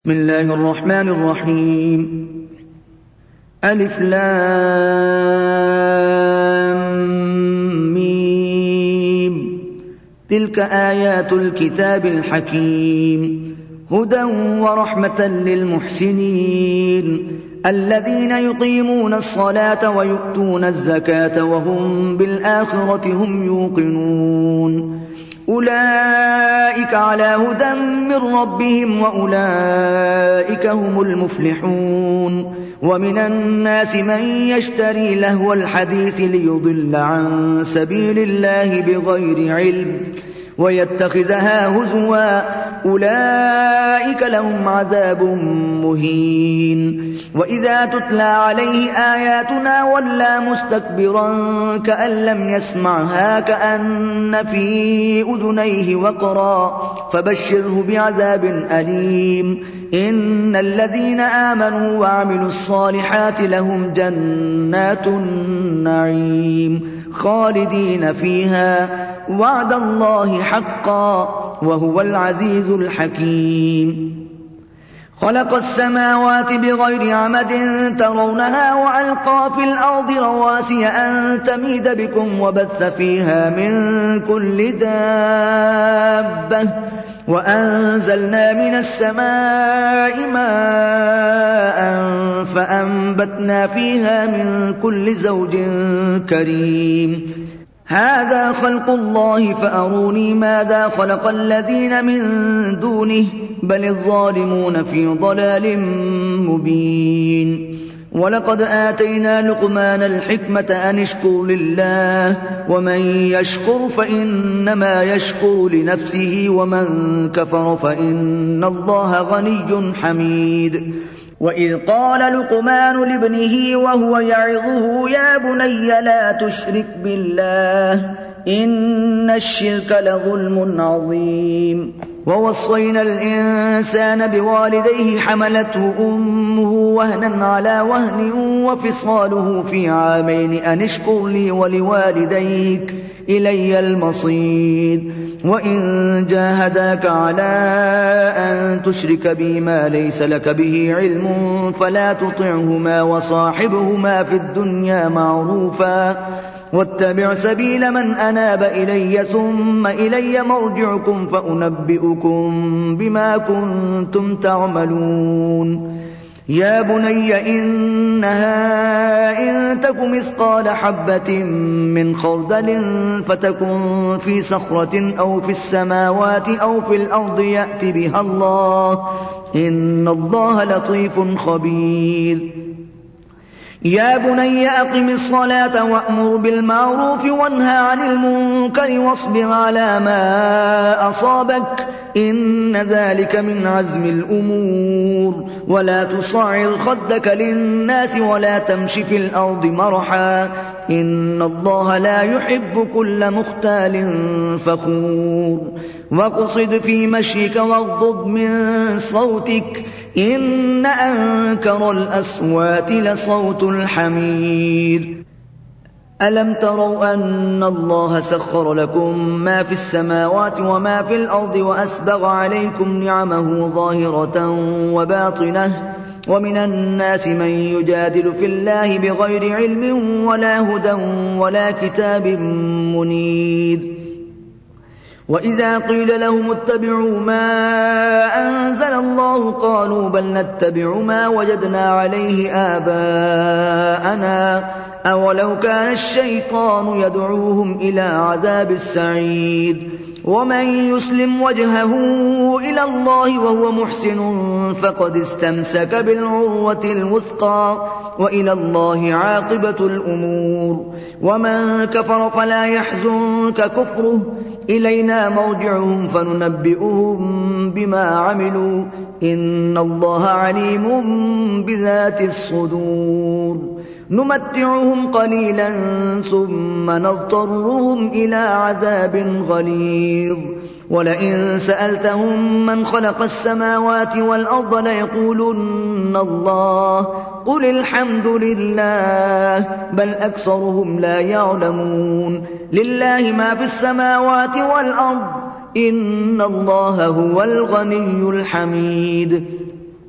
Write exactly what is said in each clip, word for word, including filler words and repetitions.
بسم الله الرحمن الرحيم. ألف لام ميم. تلك آيات الكتاب الحكيم، هدى ورحمة للمحسنين الذين يقيمون الصلاة ويؤتون الزكاة وهم بالآخرة هم يوقنون. أولئك على هدى من ربهم وأولئك هم المفلحون. ومن الناس من يشتري لهو الحديث ليضل عن سبيل الله بغير علم ويتخذها هزوا، أولئك لهم عذاب مهين. وإذا تتلى عليه آياتنا ولى مستكبرا كأن لم يسمعها كأن في أذنيه وقرا، فبشره بعذاب أليم. إن الذين آمنوا وعملوا الصالحات لهم جنات النعيم خالدين فيها، وعد الله حقا وهو العزيز الحكيم. خلق السماوات بغير عمد ترونها وألقى في الأرض رواسي أن تميد بكم وبث فيها من كل دابة، وأنزلنا من السماء ماء فأنبتنا فيها من كل زوج كريم. هذا خلق الله فأروني ماذا خلق الذين من دونه بل الظالمون في ضلال مبين. ولقد آتينا لقمان الحكمة أن اشكر لله، ومن يشكر فإنما يشكر لنفسه ومن كفر فإن الله غني حميد. وإذ قال لقمان لابنه وهو يعظه يا بني لا تشرك بالله إن الشرك لظلم عظيم. ووصينا الإنسان بوالديه حملته أمه وهنا على وهن وفصاله في عامين أن اشكر لي ولوالديك إلي المصير. وإن جاهداك على أن تشرك بي ما ليس لك به علم فلا تطعهما وصاحبهما في الدنيا معروفا، واتبع سبيل من أناب إلي ثم إلي مرجعكم فأنبئكم بما كنتم تعملون. يا بني إنها إن تك مثقال حبة من خردل فتكن في صخرة أو في السماوات أو في الأرض يأت بها الله إن الله لطيف خبير. يا بني أقم الصلاة وأمر بالمعروف وانهى عن المنكر واصبر على ما أصابك إن ذلك من عزم الأمور. ولا تصعر خدك للناس ولا تمش في الأرض مرحا إن الله لا يحب كل مختال فخور. واقصد في مشيك واغضض من صوتك إن أنكر الأصوات لصوت الحمير. ألم تروا أن الله سخر لكم ما في السماوات وما في الأرض وأسبغ عليكم نعمه ظاهرة وباطنة؟ ومن الناس من يجادل في الله بغير علم ولا هدى ولا كتاب منير. وإذا قيل لهم اتبعوا ما أنزل الله قالوا بل نتبع ما وجدنا عليه آباءنا أولو كان الشيطان يدعوهم إلى عذاب السعير. ومن يسلم وجهه إلى الله وهو محسن فقد استمسك بالعروة الوثقى وإلى الله عاقبة الأمور. ومن كفر فلا يحزنك كفره إلينا مرجعهم فننبئهم بما عملوا إن الله عليم بذات الصدور. نمتعهم قليلا ثم نضطرهم إلى عذاب غليظ. ولئن سألتهم من خلق السماوات والأرض ليقولن الله قل الحمد لله بل أكثرهم لا يعلمون. لله ما في السماوات والأرض إن الله هو الغني الحميد.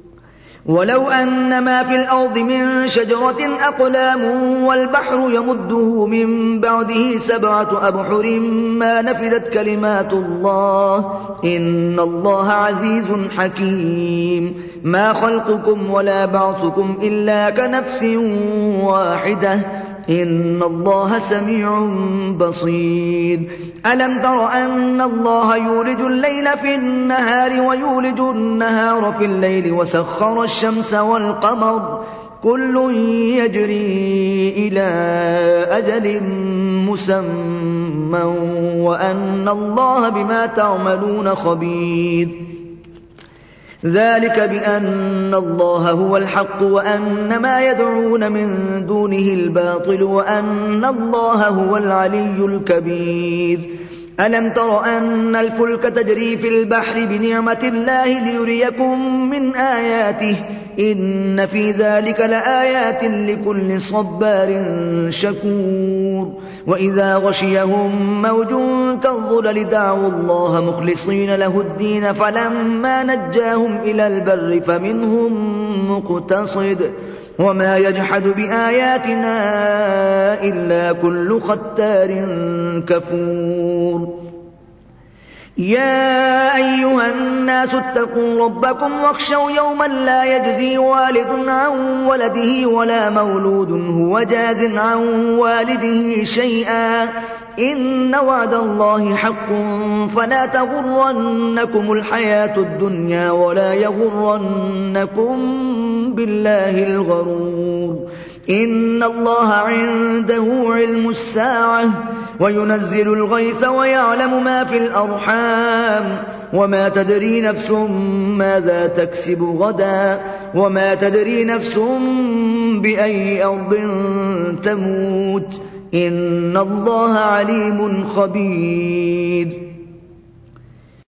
ولو أن ما في الأرض من شجرة أقلام والبحر يمده من بعده سبعة أبحر ما نفدت كلمات الله إن الله عزيز حكيم ما خلقكم ولا بعثكم إلا كنفس واحدة إن الله سميع بصير ألم تر أن الله يولج الليل في النهار ويولج النهار في الليل وسخر الشمس والقمر كل يجري إلى أجل مسمى وأن الله بما تعملون خبير ذلك بأن الله هو الحق وأن ما يدعون من دونه الباطل وأن الله هو العلي الكبير ألم تر أن الفلك تجري في البحر بنعمة الله ليريكم من آياته إن في ذلك لآيات لكل صبار شكور وإذا غشيهم موج كالظلل دعوا الله مخلصين له الدين فلما نجاهم إلى البر فمنهم مقتصد وما يجحد بآياتنا إلا كل ختار كفور يا أيها الناس اتقوا ربكم واخشوا يوما لا يجزي والد عن ولده ولا مولود هو جاز عن والده شيئا إن وعد الله حق فلا تغرنكم الحياة الدنيا ولا يغرنكم بالله الغرور إن الله عنده علم الساعة وينزل الغيث ويعلم ما في الأرحام وما تدري نفس ماذا تكسب غدا وما تدري نفس بأي أرض تموت إن الله عليم خبير